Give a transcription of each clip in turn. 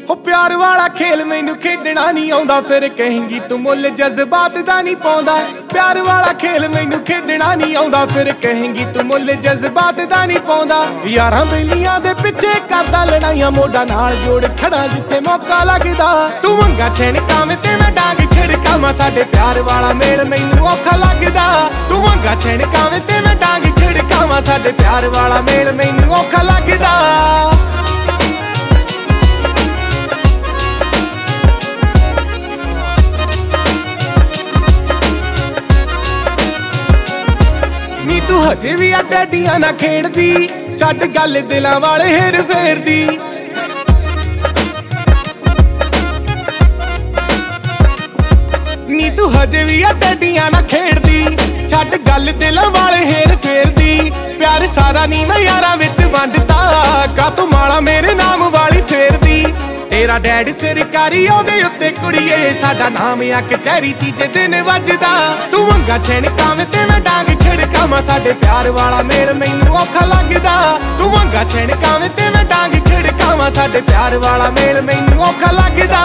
हो प्यार वाला खेल मैनू खेडना नहीं आउंदा, फिर कहेंगी तू मुल जज्बात दा नहीं पाउंदा। प्यार वाला खेल मैनू खेडना नहीं आउंदा, फिर कहेंगी तू मुल जज्बात दा नहीं पाउंदा। यारां बेलियां दे पिछे करदा लड़ाइयां, मोढा नाल जोड़ खड़ा जिथे मौका लगदा। तू मंगा छेणकां में ते मैं डांग खिड़कावां, साडे प्यार वाला मेल मैनू औखा लगदा। तू मंगा छेणकां में ते मैं डांग खिड़कावां, साडे प्यार वाला मेल मैनू औखा लगदा। तू हजे भी आ डैडियां ना खेड़दी, छड्ड गल दिलां वाले हेर फेर दी। नी तू हजे भी आ डैडियां ना खेड़दी, छड्ड गल दिलां वाले हेर फेर दी। प्यार सारा नी मैं यारां विच वंडदा, का तू माला मेरे नाम वाली फेर दी। तेरा डैड सरकारी ओहदे उत्ते कुड़िए, साडा नाम आ कचहरी तीजे दिन वजदा। तू मंगा छेणकां में ते मैं डांग खिड़कावां, साडे प्यार वाला मेल मैनू औखा लगदा। तू मंगा छेणकां में ते मैं डांग खिड़कावां, साडे प्यार वाला मेल मैनू औखा लगदा।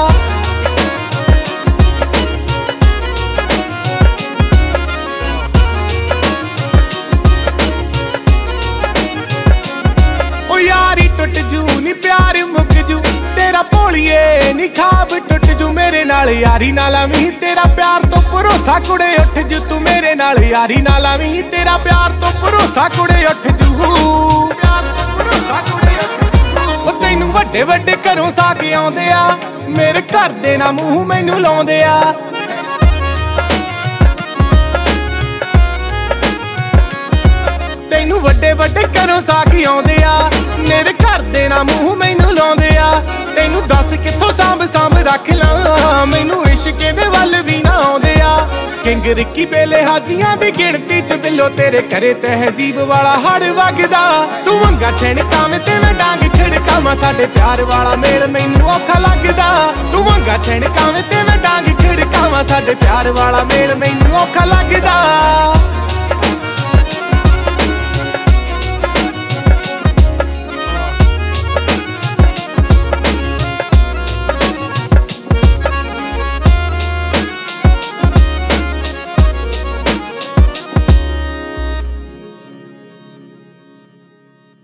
ओ यारी टुट जू नी प्यार मुक जू, तेरा भोलिए नी खाब टुट जू। मेरे नाल यारी ना लावीं, तेरा प्यार तो भरोसा कुड़े उठ जू। तू मेरे नाल यारी ना लावीं, तेरा प्यार तो भरोसा कुड़े उठ जू। प्यार तो भरोसा कुड़े उठ जू। ओ तैनू वड्डे वड्डे घरों साक आउंदे आ, मेरे घर दे ना मूंह मैनू लाउंदे आ। तैनू वड्डे वड्डे घरों साक आउंदे आ, मेरे घर दे ना मूंह मैनू लाउंदे आ। तैनू दस कित्थों सांभ सांभ रख लां, मैनू इश्के दे वल भी ना आउंदे आ। किंग रिक्की बेले हाजियां दी गिणती च बिल्लो, तेरे घरे तहजीब वाला हड़ वगदा। तू मंगा छेणकां में ते मैं डांग खिड़कावां, साडे प्यार वाला मेल मैनू औखा लगदा। तू मंगा छेणकां में ते मैं डांग खिड़कावां, साडे प्यार वाला मेल मैनू औखा लगदा।